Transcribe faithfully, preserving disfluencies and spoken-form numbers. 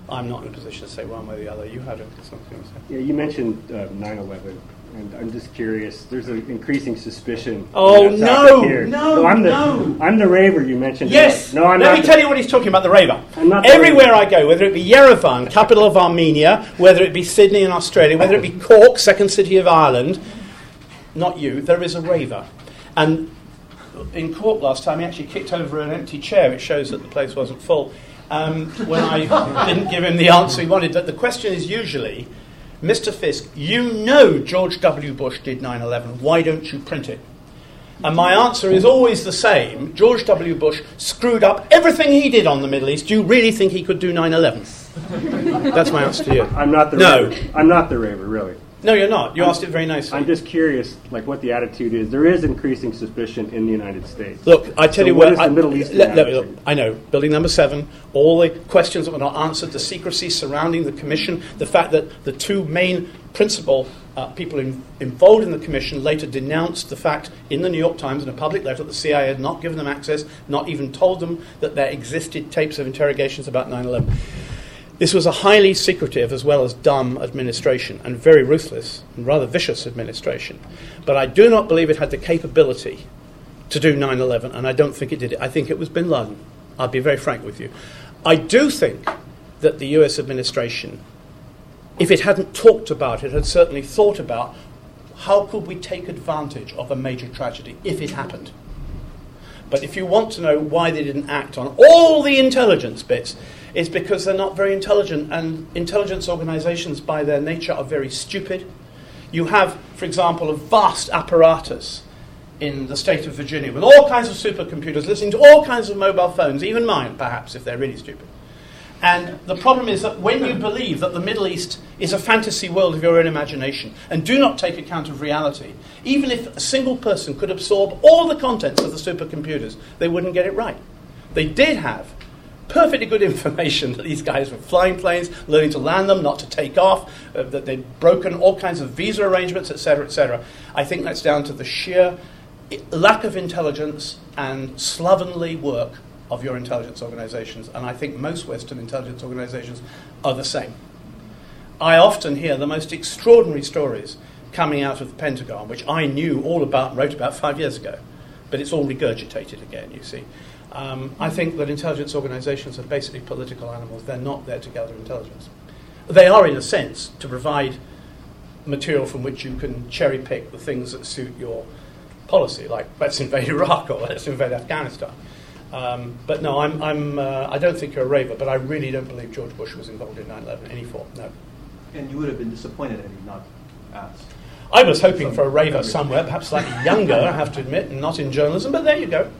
I'm not in a position to say one way or the other. You had something to say. Yeah, you mentioned uh, nine eleven, and I'm just curious. There's an increasing suspicion. Oh no, here. no, no, I'm the, no! I'm the raver you mentioned. Yes. No, I'm Let not. me the, tell you what he's talking about. The raver. I'm not Everywhere raver. I go, whether it be Yerevan, capital of Armenia, whether it be Sydney in Australia, whether it be Cork, second city of Ireland, not you. There is a raver, and in Cork last time he actually kicked over an empty chair. It shows that the place wasn't full. Um, when I didn't give him the answer he wanted. But the question is usually, Mister Fisk, you know George W. Bush did nine eleven. Why don't you print it? And my answer is always the same. George W. Bush screwed up everything he did on the Middle East. Do you really think he could do nine eleven? That's my answer to you. I'm not the no. raver. I'm not the raver, really. No, you're not. You I'm, asked it very nicely. I'm just curious, like, what the attitude is. There is increasing suspicion in the United States. Look, I tell so you what. what. Is I, the Middle Eastern let, let, attitude? look, I know. Building number seven, all the questions that were not answered, the secrecy surrounding the commission, the fact that the two main principal uh, people in, involved in the commission later denounced the fact in the New York Times in a public letter that the C I A had not given them access, not even told them that there existed tapes of interrogations about nine eleven. This was a highly secretive as well as dumb administration, and very ruthless and rather vicious administration. But I do not believe it had the capability to do nine eleven, and I don't think it did it. I think it was bin Laden. I'll be very frank with you. I do think that the U S administration, if it hadn't talked about it, had certainly thought about how could we take advantage of a major tragedy if it happened. But if you want to know why they didn't act on all the intelligence bits, it's because they're not very intelligent, and intelligence organizations by their nature are very stupid. You have, for example, a vast apparatus in the state of Virginia with all kinds of supercomputers listening to all kinds of mobile phones, even mine, perhaps, if they're really stupid. And the problem is that when you believe that the Middle East is a fantasy world of your own imagination and do not take account of reality, even if a single person could absorb all the contents of the supercomputers, they wouldn't get it right. They did have perfectly good information that these guys were flying planes, learning to land them, not to take off, uh, that they'd broken all kinds of visa arrangements, et cetera, et cetera. I think that's down to the sheer lack of intelligence and slovenly work of your intelligence organizations, and I think most Western intelligence organizations are the same. I often hear the most extraordinary stories coming out of the Pentagon, which I knew all about and wrote about five years ago, but it's all regurgitated again, you see. Um, I think that intelligence organizations are basically political animals. They're not there to gather intelligence. They are, in a sense, to provide material from which you can cherry-pick the things that suit your policy, like let's invade Iraq or let's invade Afghanistan. Um, but no, I'm, I'm, uh, I don't think you're a raver, but I really don't believe George Bush was involved in nine eleven in any form, no. And you would have been disappointed had he not asked. I was hoping for a raver somewhere, perhaps slightly younger, I have to admit, and not in journalism, but there you go.